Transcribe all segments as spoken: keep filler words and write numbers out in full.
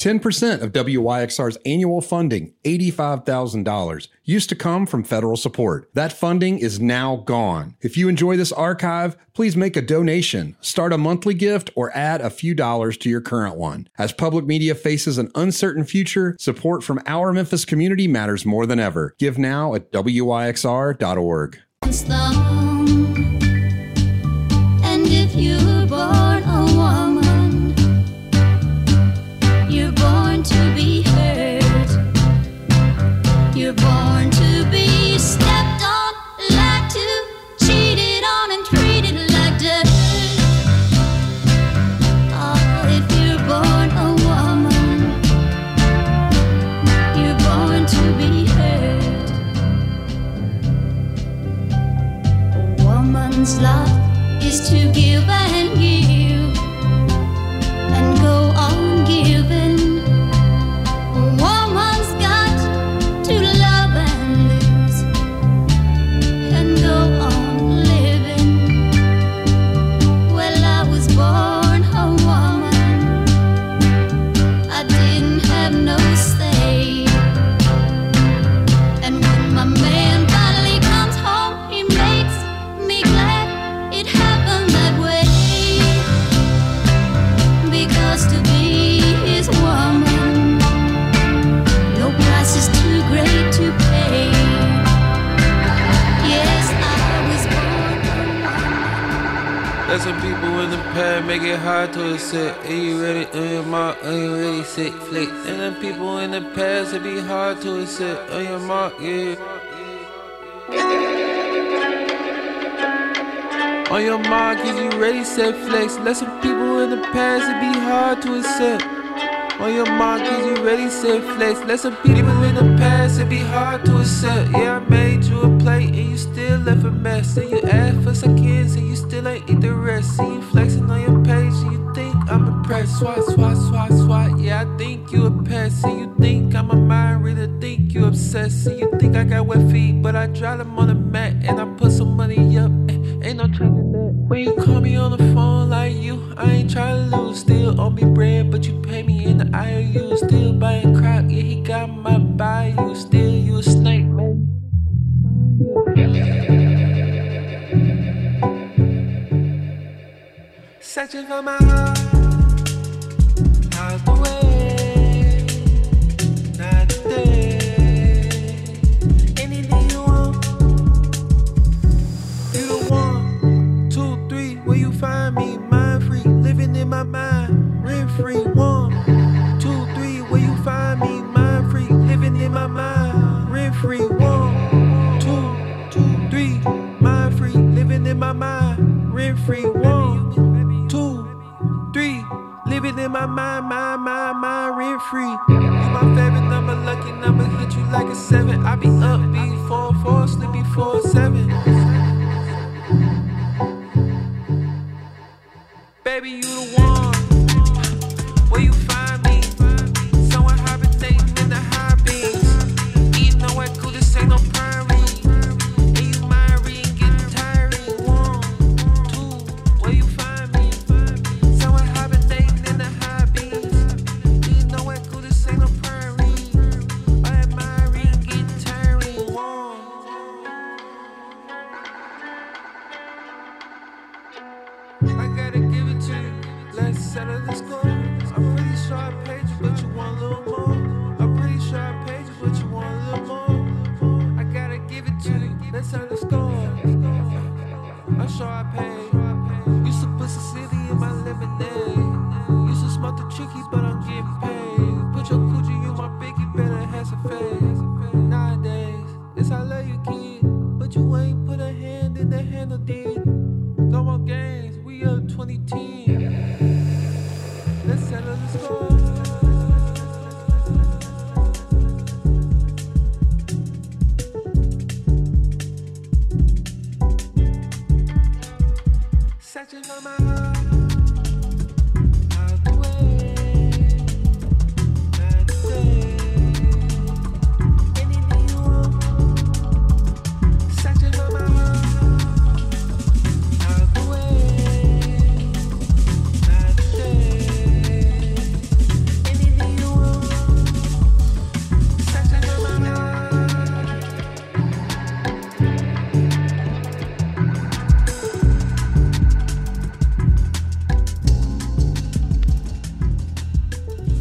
ten percent of W Y X R's annual funding, eighty-five thousand dollars, used to come from federal support. That funding is now gone. If you enjoy this archive, please make a donation, start a monthly gift, or add a few dollars to your current one. As public media faces an uncertain future, support from our Memphis community matters more than ever. Give now at W Y X R dot org. And if you're born a woman, you're born to be hurt. You're born to be stepped on, lied to, cheated on, and treated like dirt. Oh, if you're born a woman, you're born to be hurt. A woman's love is to give and give and go on giving. A woman's got to love and lose and go on living. Well, I was born a woman, I didn't have no say. And when my man finally comes home, he makes me glad it happened that way, because to be his woman, no price is too great to pay. Yes, I was born a woman. Let some people in the past make it hard to accept. Are you ready on your mark? Are you ready? Sick flick. And them people in the past, it be hard to accept. On your mark, yeah. On your mark, is you ready, set flex. Let some people in the past, it be hard to accept. On your mark, is you ready, set flex. Let some people in the past, it be hard to accept. Yeah, I made you a plate and you still left a mess. And you asked for some kids and you still ain't eat the rest. See you flexing on your page and you think I'm impressed. Swat, swat, swat, swat. Yeah, I think you a pest. And you think I'm a mind reader, think you obsessed. And you think I got wet feet, but I dry them on the mat and I put some money up. Ain't no changing that. When you call me on the phone like you, I ain't trying to lose. Still owe me bread, but you pay me in the I O U. Still buying crap, yeah, he got my bayou. Still you a snake, man. Searching for my heart, out the way, not today. Anything you want, you the one. Two, three, where you find me? Mind free, living in my mind, rent free. One, two, three, where you find me? Mind free, living in my mind, rent free. One, two, two, three, mind free, living in my mind, rent free. One, two, three, living in my mind, mind, mind, mind, rent free. You my favorite number, lucky number, hit you like a seven. I be up before four, sleep before seven. Baby, you the one. Where you find me? Someone hibernating in the high beams. Eating no wet cool, this ain't no prairie. And you mind reading, getting tired. One, two, where you find me? Someone hibernating in the high beams. Eating no wet cool, this ain't no prairie. I admire reading, getting tired. One. I gotta give it to you. Let's settle the score. I'm pretty sure I paid you, but you want a little more. I'm pretty sure I paid you, but you want a little more. I gotta give it to you. Let's settle the score. I'm sure I paid. Used to put some city in my lemonade. Used to smoke the tricky, but I'm getting paid. Put your coochie in my biggie, better have some faith. Nowadays, it's I love you, kid, but you ain't put a hand in the handle, did. No more games, we up twenty ten. Let's settle the score.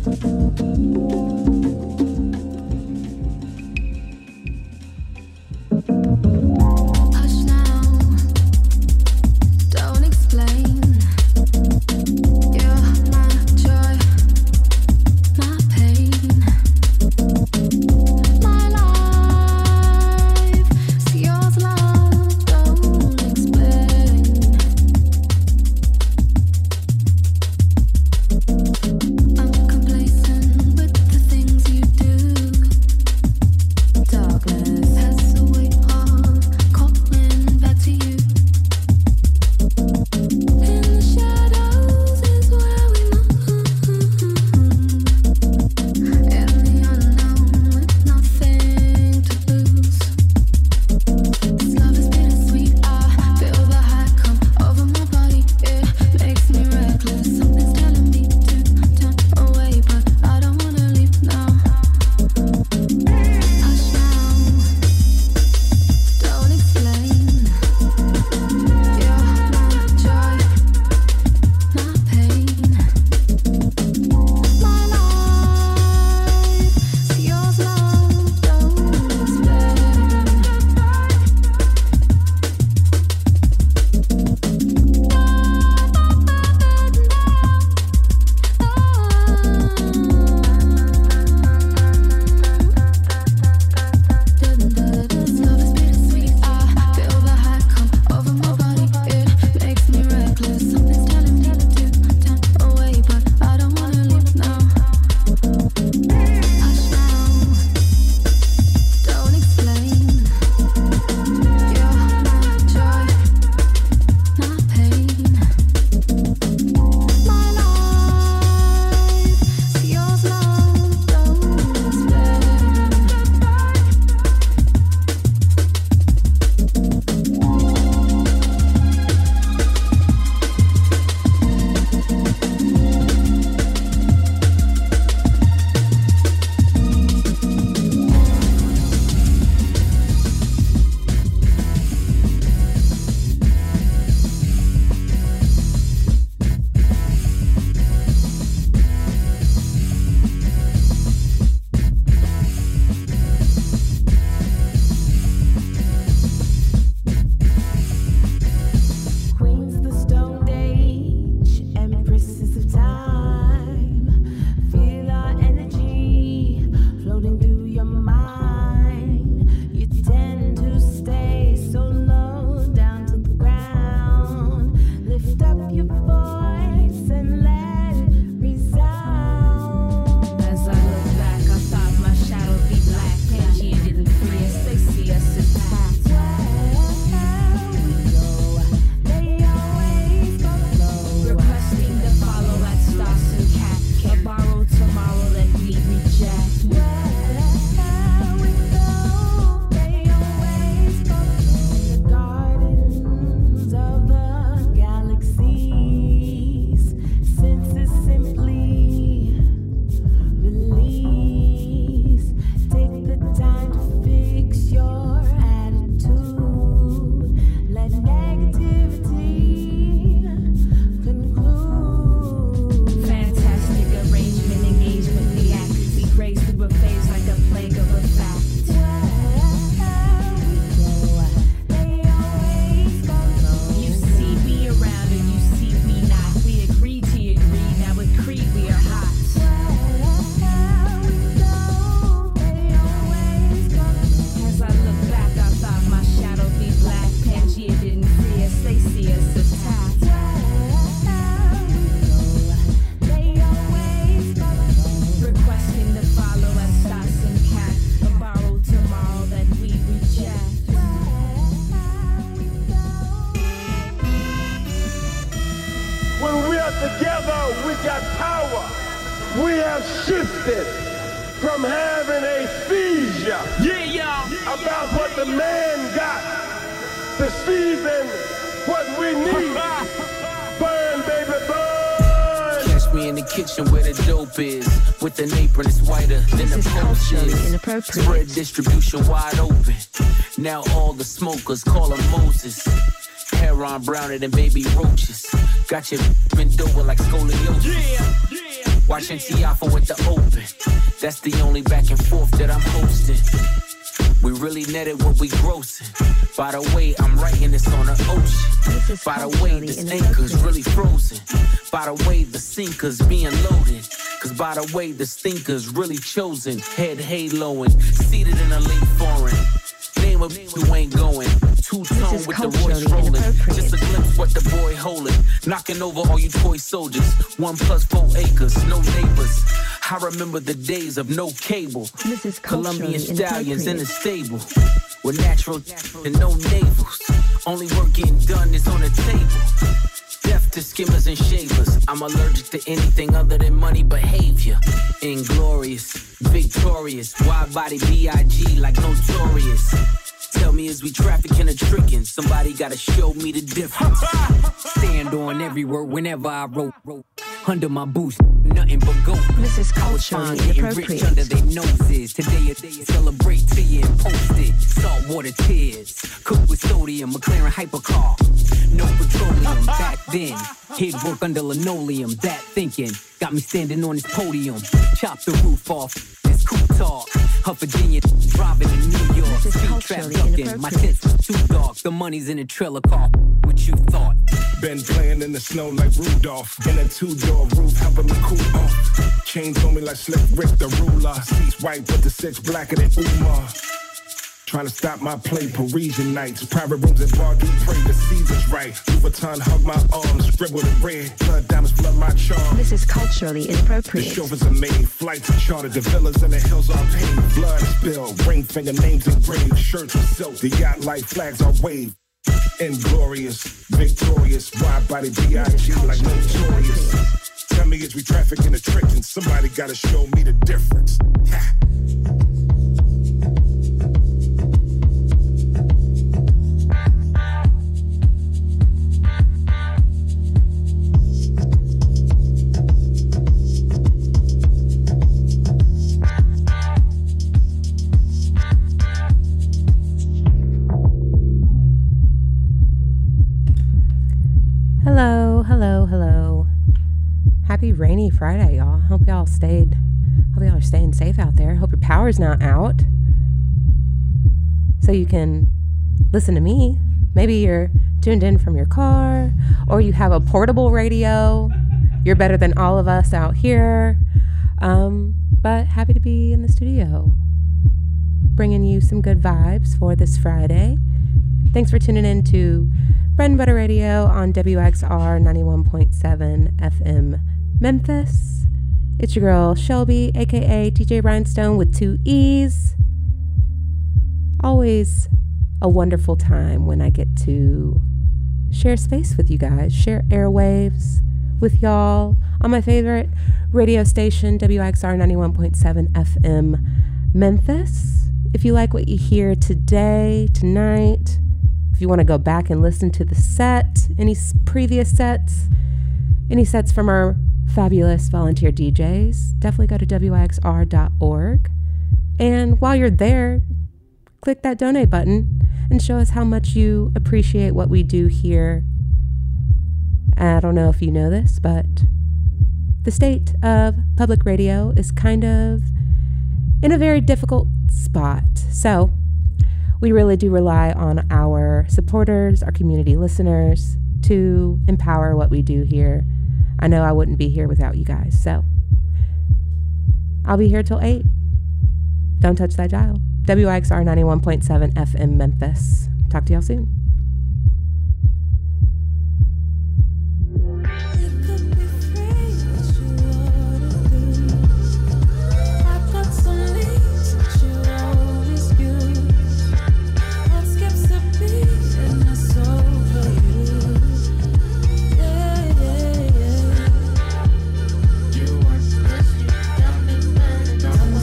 We have shifted from having a seizure yeah, yeah. about what the man got to season what we need. Burn, baby, burn. Catch me in the kitchen where the dope is. With an apron, it's whiter than the poach is. Spread distribution wide open. Now all the smokers call him Moses. Hair on browner than baby roaches. Got your bent over like scoliosis. Yeah, yeah. Watching Tiafo at the Open. That's the only back and forth that I'm hosting. We really netted what we grossing. By the way, I'm writing this on the ocean. By the way, this anchor's really frozen. By the way, the sinker's being loaded. Cause by the way, the stinker's really chosen. Head haloing, seated in a late foreign. Name of you ain't going. Two-tone with the voice rolling. Just a glimpse what the boy holding. Knocking over all you toy soldiers. One plus four acres, no neighbors. I remember the days of no cable. Colombian stallions in the stable. With natural and no navels. Only work getting done is on the table. Death to skimmers and shavers. I'm allergic to anything other than money behavior. Inglorious, victorious. Wide body B I G like notorious. Tell me, is we trafficking or tricking? Somebody gotta show me the difference. Stand on every word whenever I wrote. Under my boots, nothing but gold. This is culturally inappropriate. Rich under their noses. Today they celebrate to you and post it. Saltwater tears, cooked with sodium. McLaren hypercar, no petroleum. Back then, he'd work under linoleum. That thinking got me standing on this podium. Chop the roof off. This cool talk. Of Virginia, driving to New York. Speed trap ducking. My tents was too dark. The money's in a trailer car. What you thought? Been playing in the snow like Rudolph. In a two-door roof, helping me cool off. Chains on me like Slick Rick the ruler. Seats white, but the six blacker than Umar. Trying to stop my play, Parisian nights. Private rooms at bar, do pray the season's right. Vuitton hug my arms, scribbled in red. Blood diamonds flood my charm. This is culturally inappropriate. The chauffeurs are made, flights are chartered. The villas in the hills are paved. Blood spilled, ring finger names engraved. Shirts are silk, the yacht like flags are waved. Inglorious, victorious, wide body B I G like notorious. Tell me, is we trafficking or tricking? Somebody gotta show me the difference. Yeah. Hello, hello, hello. Happy rainy Friday, y'all. Hope y'all stayed, hope y'all are staying safe out there. Hope your power's not out so you can listen to me. Maybe you're tuned in from your car or you have a portable radio. You're better than all of us out here. Um, but happy to be in the studio, bringing you some good vibes for this Friday. Thanks for tuning in to Bread and Butter Radio on W X R ninety-one point seven F M Memphis. It's your girl Shelby, aka D J Rhinestone with two E's. Always a wonderful time when I get to share space with you guys, share airwaves with y'all on my favorite radio station, W X R ninety-one point seven F M Memphis. If you like what you hear today, tonight, if you want to go back and listen to the set, any previous sets, any sets from our fabulous volunteer D Js, definitely go to W X R dot org. And while you're there, click that donate button and show us how much you appreciate what we do here. I don't know if you know this, but the state of public radio is kind of in a very difficult spot. So we really do rely on our supporters, our community listeners, to empower what we do here. I know I wouldn't be here without you guys, so I'll be here till eight. Don't touch that dial. W X R ninety-one point seven F M Memphis. Talk to y'all soon.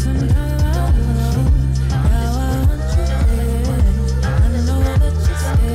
Stay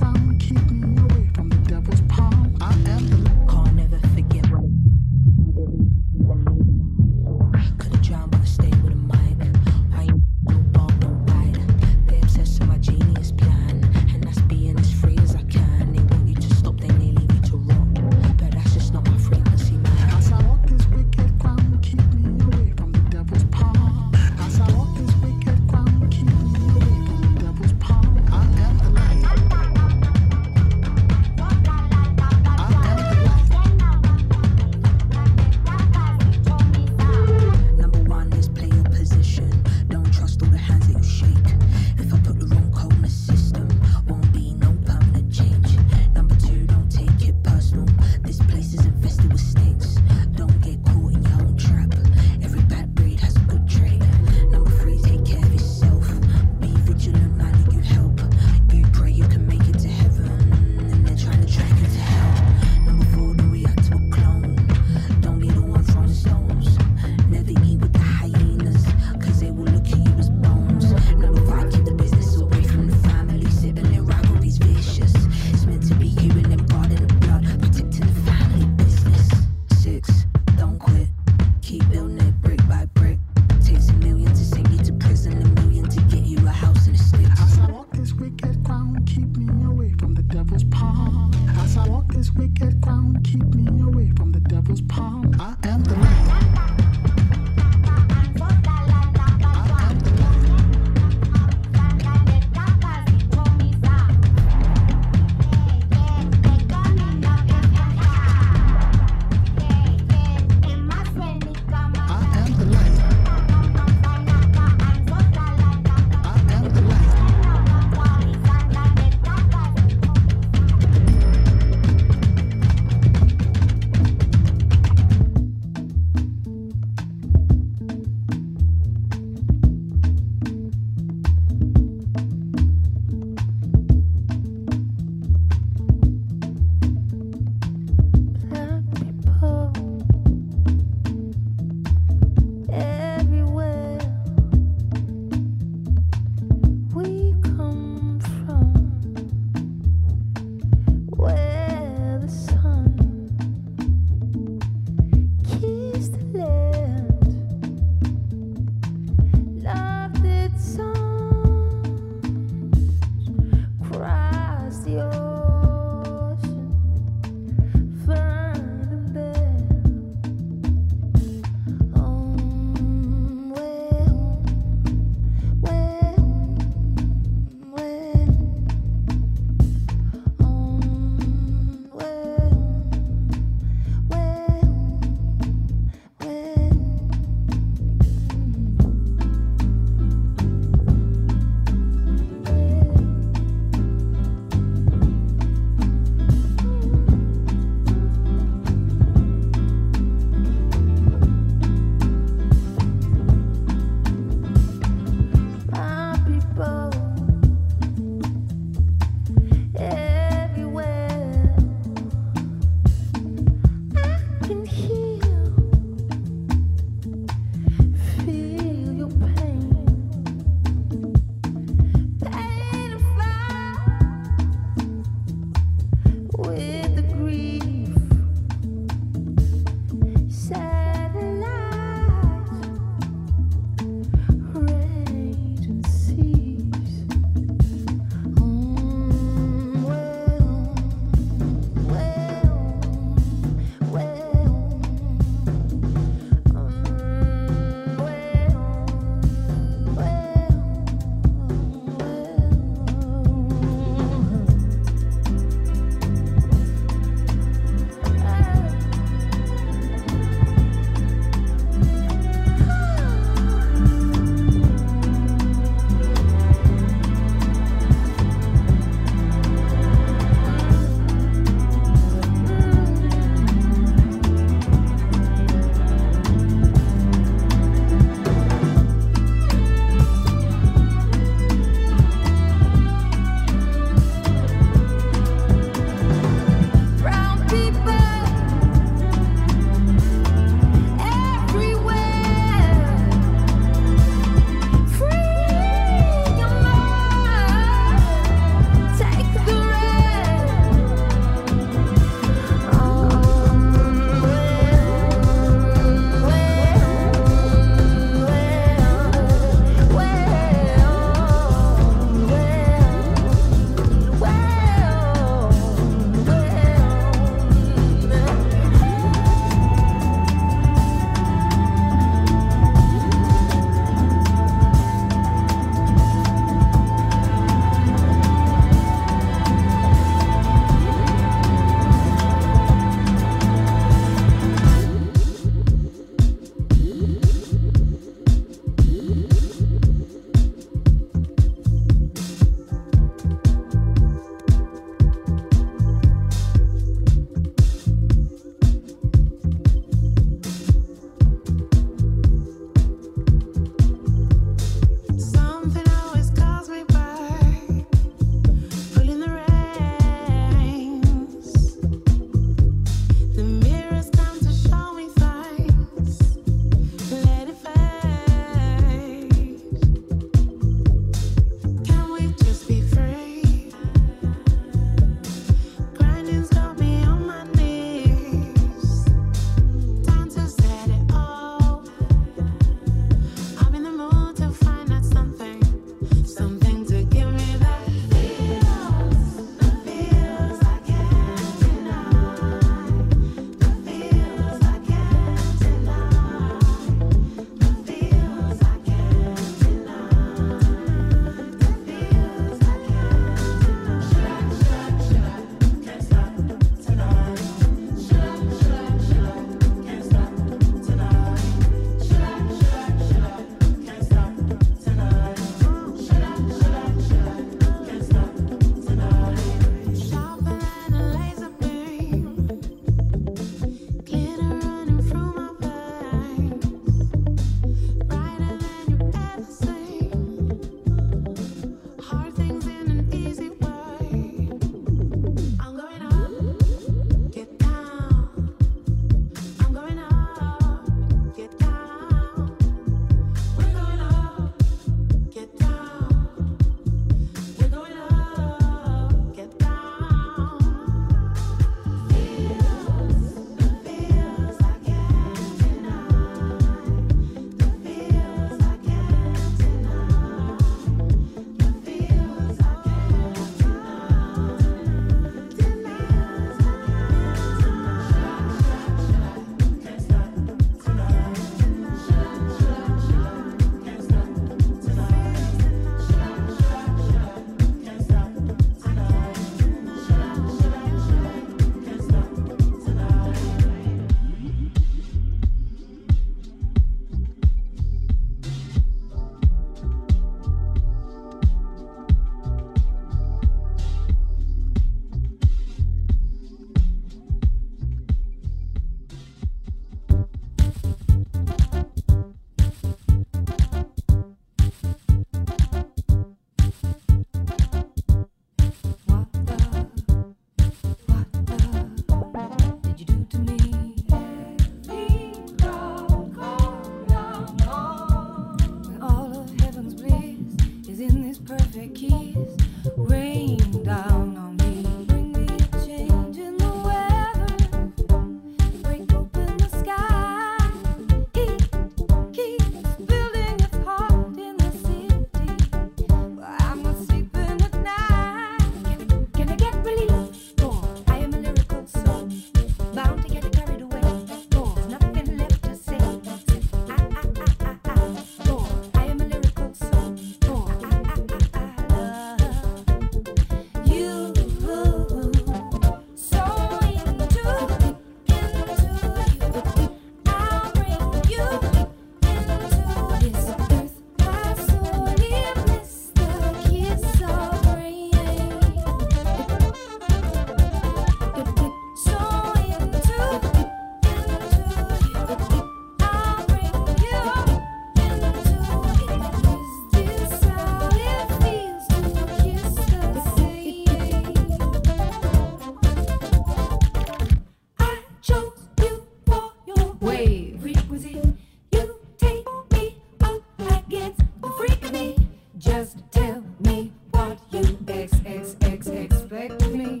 wave. Frequency, you take me up against the freak of me. Just tell me what you ex ex ex expect of me.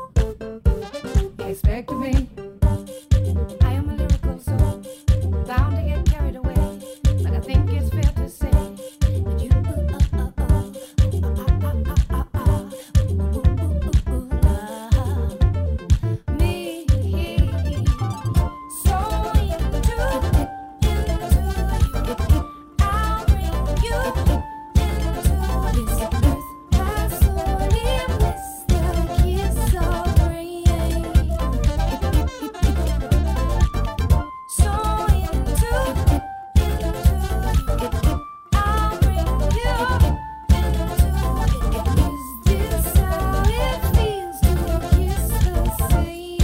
Expect of me. I am a lyrical soul, bound to get carried away, but I think it's fair to say that you uh, uh, uh, uh, uh, uh, uh, uh, uh, me. So into it, I'll bring you into this earth. I sorely miss the kiss of rain. So into it, I'll bring you into it. Is this how it feels to kiss the same?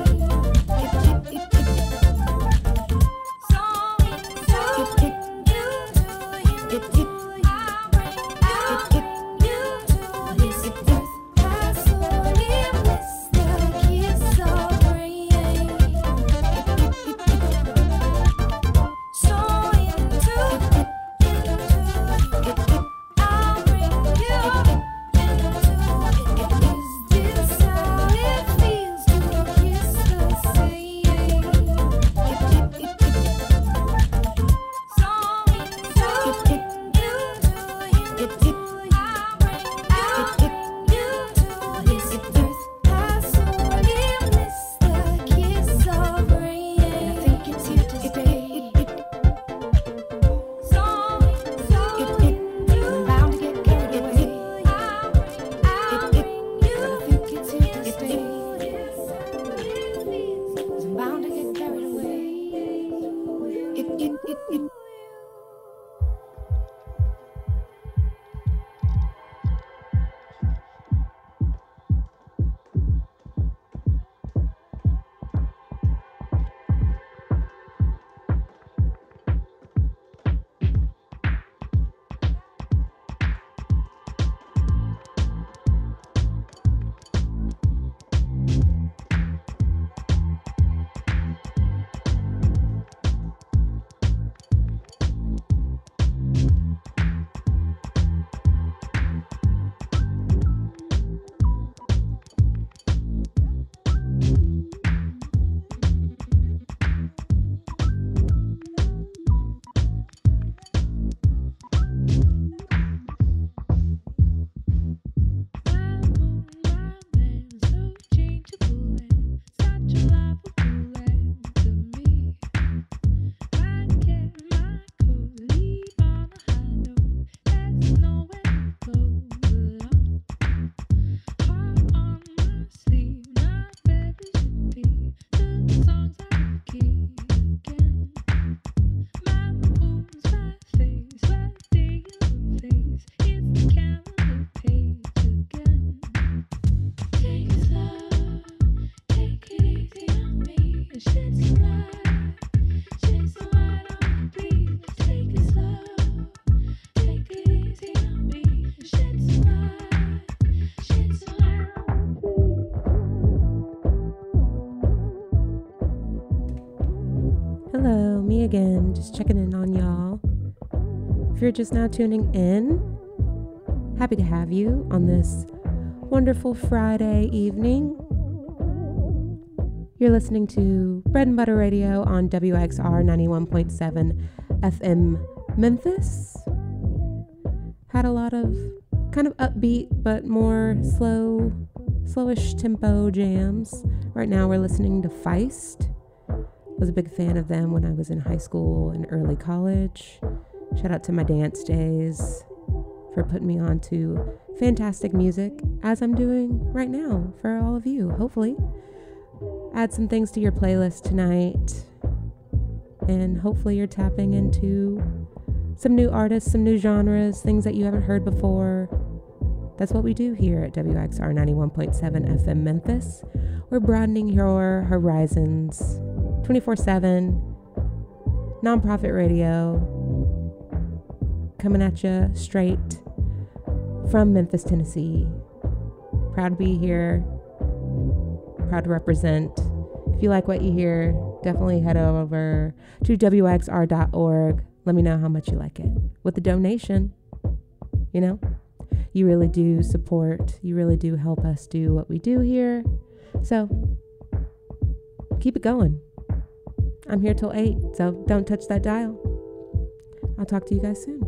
So into it, I'll bring you into this earth. I sorely miss the kiss of rain. So into it, I'll bring you into it. Is this how it feels to kiss the same? So into it, I'll bring you into this earth. I sorely miss the kiss of rain. And I think it's here to stay. So, so I'm bound to get carried away. I'll bring you. And I think it's here to stay. I'm bound to get carried away. It, it, it, it. Hello, me again, just checking in on y'all. If you're just now tuning in, happy to have you on this wonderful Friday evening. You're listening to Bread and Butter Radio on W X R ninety-one point seven F M Memphis. Had a lot of kind of upbeat but more slow, slowish tempo jams. Right now we're listening to Feist. Was a big fan of them when I was in high school and early college. Shout out to my dance days for putting me on to fantastic music, as I'm doing right now for all of you, hopefully. Add some things to your playlist tonight, and hopefully you're tapping into some new artists, some new genres, things that you haven't heard before. That's what we do here at W X R ninety-one point seven F M Memphis. We're broadening your horizons twenty-four seven, nonprofit radio, coming at you straight from Memphis, Tennessee. Proud to be here, proud to represent. If you like what you hear, definitely head over to W X R dot org. Let me know how much you like it. With the donation, you know, you really do support. You really do help us do what we do here. So keep it going. I'm here till eight, so don't touch that dial. I'll talk to you guys soon.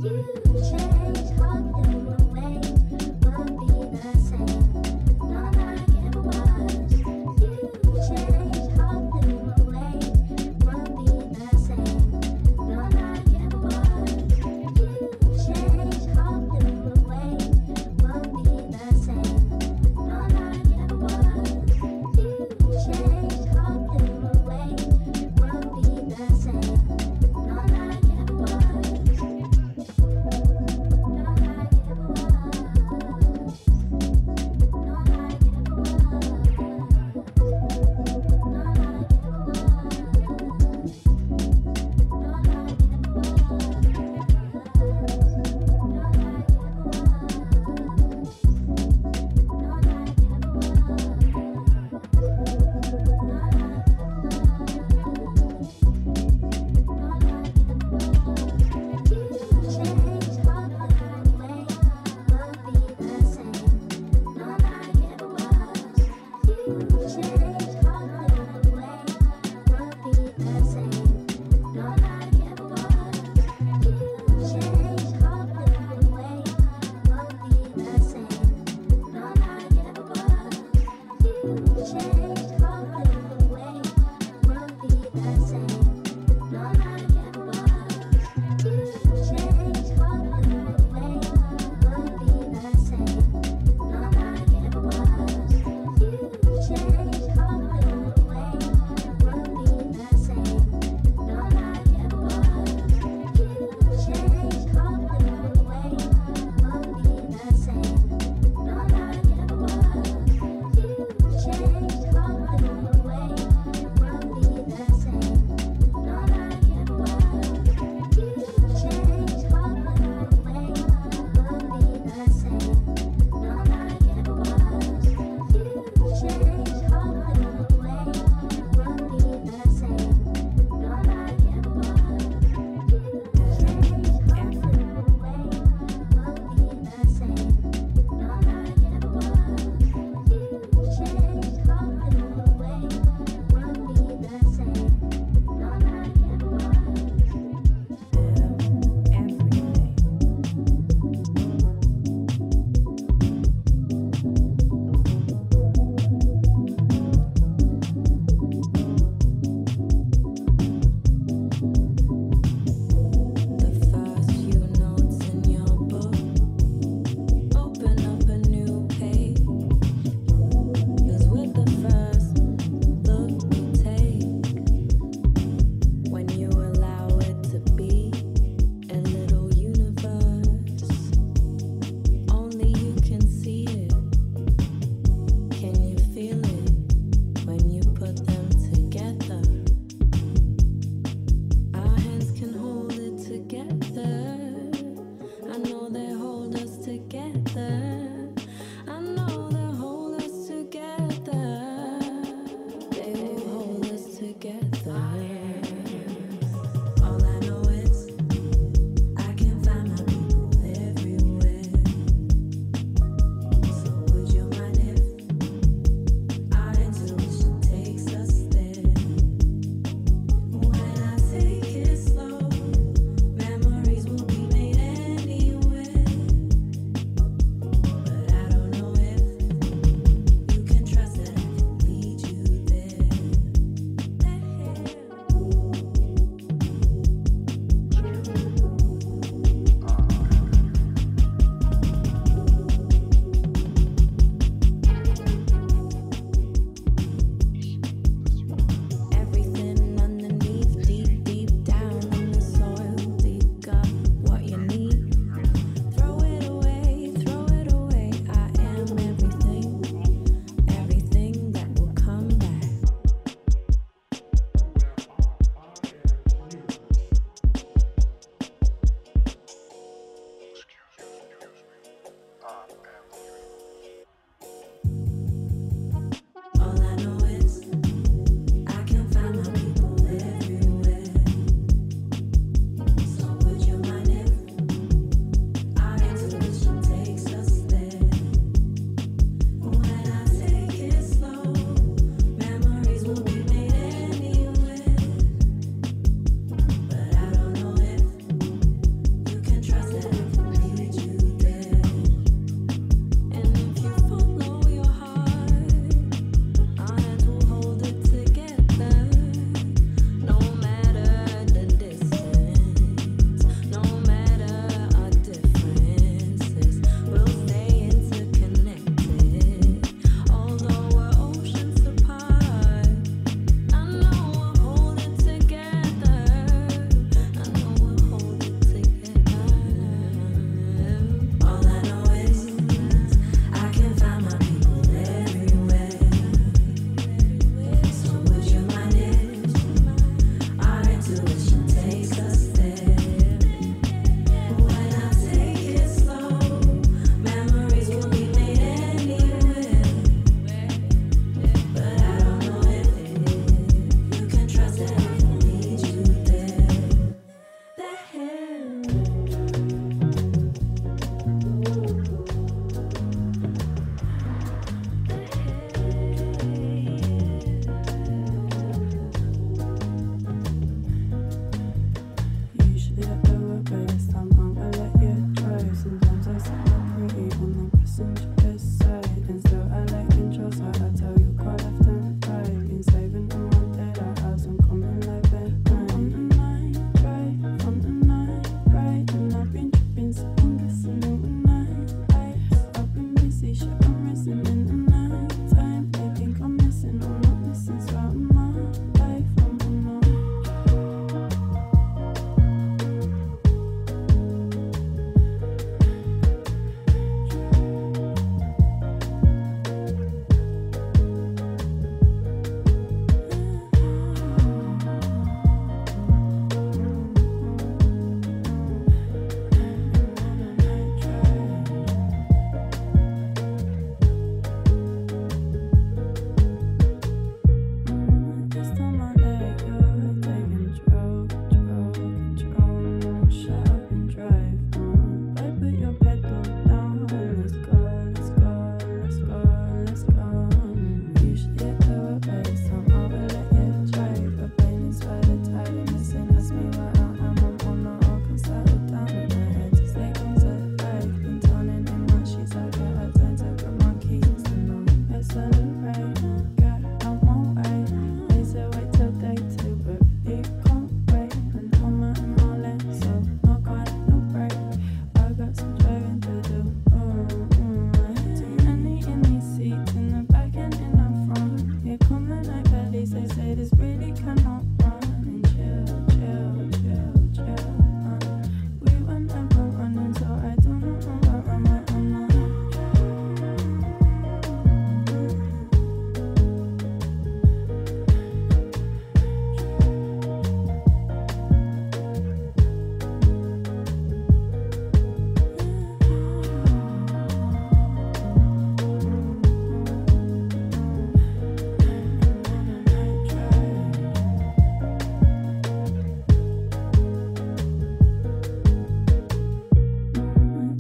Change,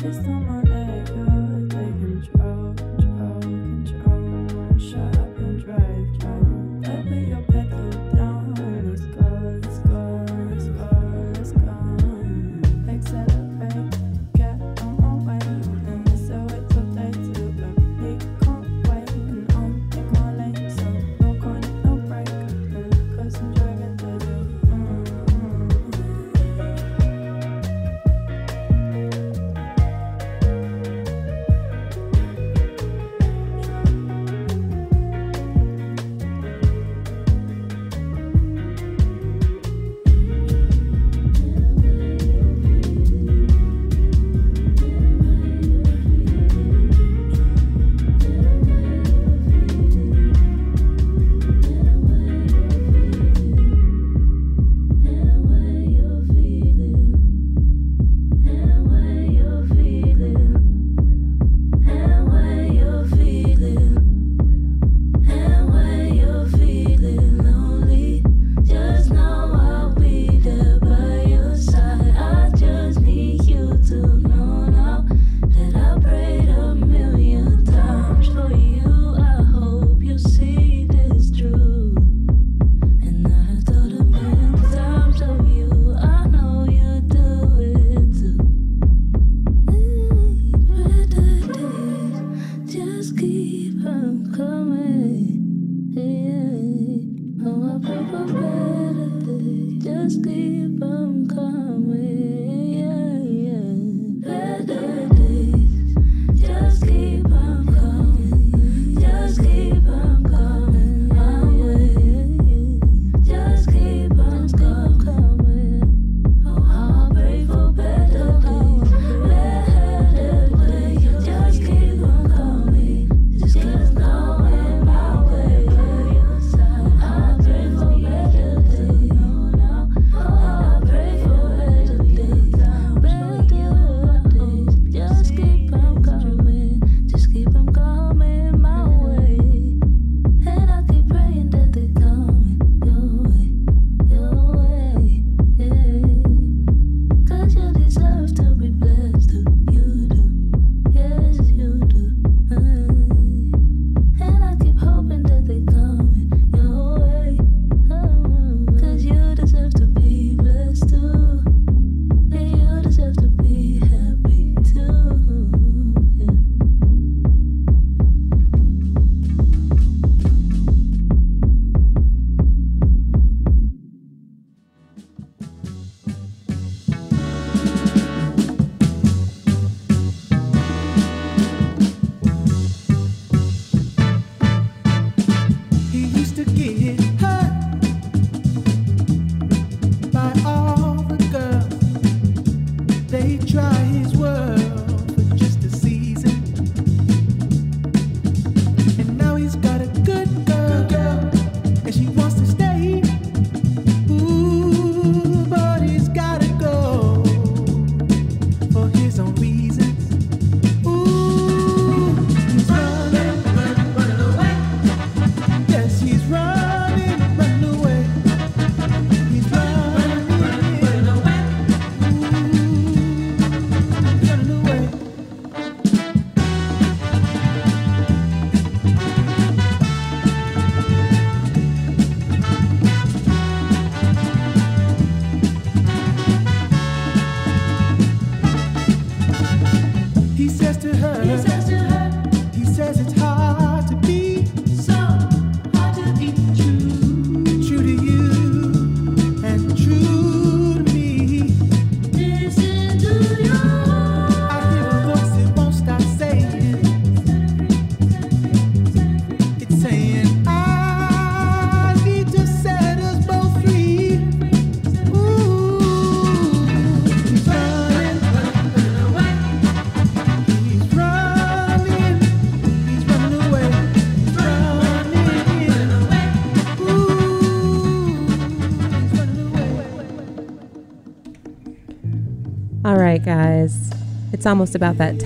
All right, guys, it's almost about that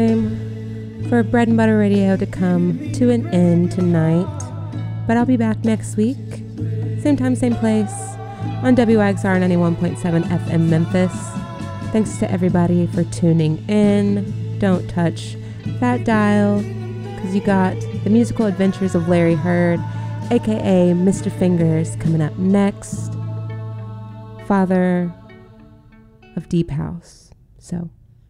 time for Bread and Butter Radio to come to an end tonight. But I'll be back next week, same time, same place, on W I X R ninety-one point seven F M Memphis. Thanks to everybody for tuning in. Don't touch that dial, because you got the musical adventures of Larry Heard, aka Mister Fingers, coming up next. Father of Deep House. So,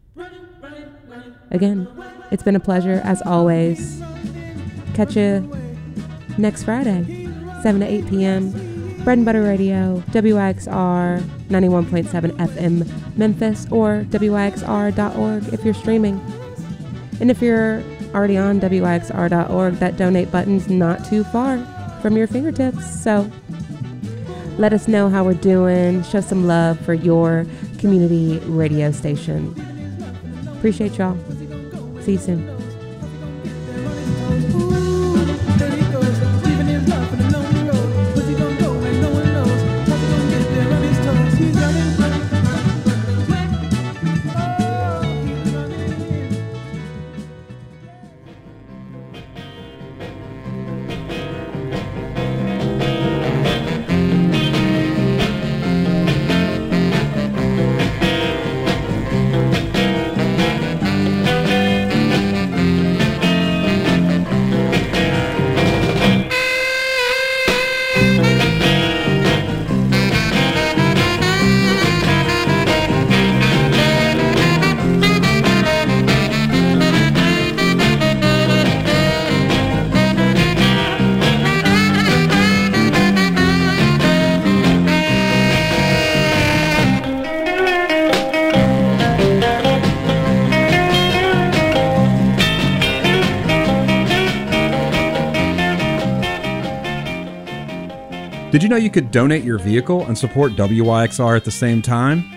again, it's been a pleasure as always. Catch you next Friday, seven to eight p.m. Bread and Butter Radio, W I X R ninety-one point seven F M Memphis, or W I X R dot org if you're streaming. And if you're already on W I X R dot org, that donate button's not too far from your fingertips. So let us know how we're doing. Show some love for your community radio station. Appreciate y'all. See you soon. Did you know you could donate your vehicle and support W I X R at the same time?